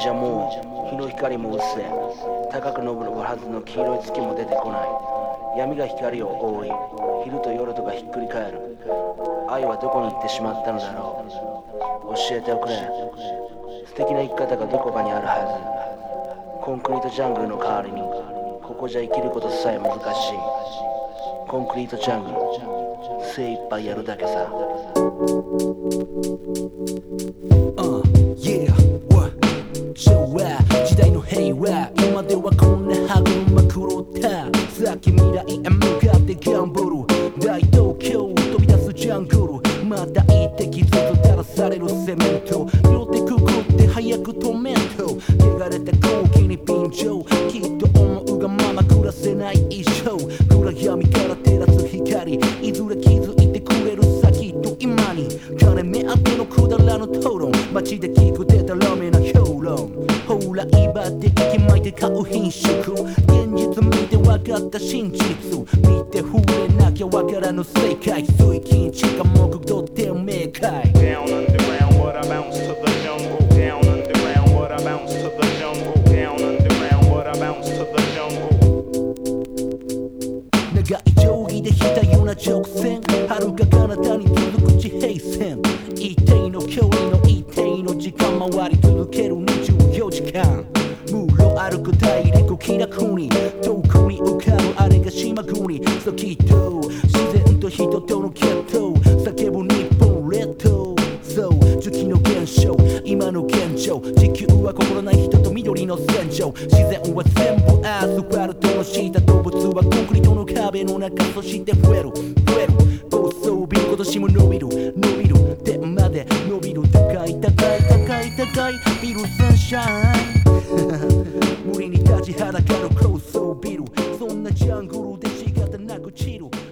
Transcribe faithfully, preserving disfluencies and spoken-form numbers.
じゃもう日の光も薄れ、高く昇るはずの黄色い月も出てこない。闇が光を覆い、昼と夜とがひっくり返る。愛はどこに行ってしまったのだろう。教えておくれ。素敵な生き方がどこかにあるはず。コンクリートジャングルの代わりにここじゃ生きることさえ難しい。コンクリートジャングル、精一杯やるだけさ。 Uh, yeah, what? 昭和時代の平和、今ではこんな歯車狂った。先未来へ向かってギャンブル、大東京飛び出すジャングル。まだ一滴ずつ垂らされるセメント、両手くくって早く止めんと。汚れた空気に便乗、きっと思うがまま暮らせない一生。暗闇から照らす光、いずれ気づいてくれるさきっと今に。金目当てのくだらぬ討論、街で聞くデタラメな評論。ほら威張って息巻いて買う品種、現実見て分かった真実、見て触れなきゃ分からぬ世界。水金地下木土天明快。 Down underground, what I bounce to the jungle. Down underground, what I bounce to the jungle. Down underground, what I bounce to the jungle. 長い定規で引いたような直線、遥か彼方に続く地平線。一定の距離の一定の時間、回り続けるにじゅうよじかん。室歩く大陸気楽に、遠くに浮かぶあれが島国。そうきっと自然と人との決闘、叫ぶ日本列島。そう月の現象、今の現状。地球は心ない人と緑の戦場。自然は全部アスファルトの下、動物はコンクリートの壁の中。そして増える増える高層ビル、今年も伸びる伸びる天まで伸びる。高い高い高い高いビルサンシャイン無理に立ちはだかる高層ビル、そんなジャングルで仕方なく散る。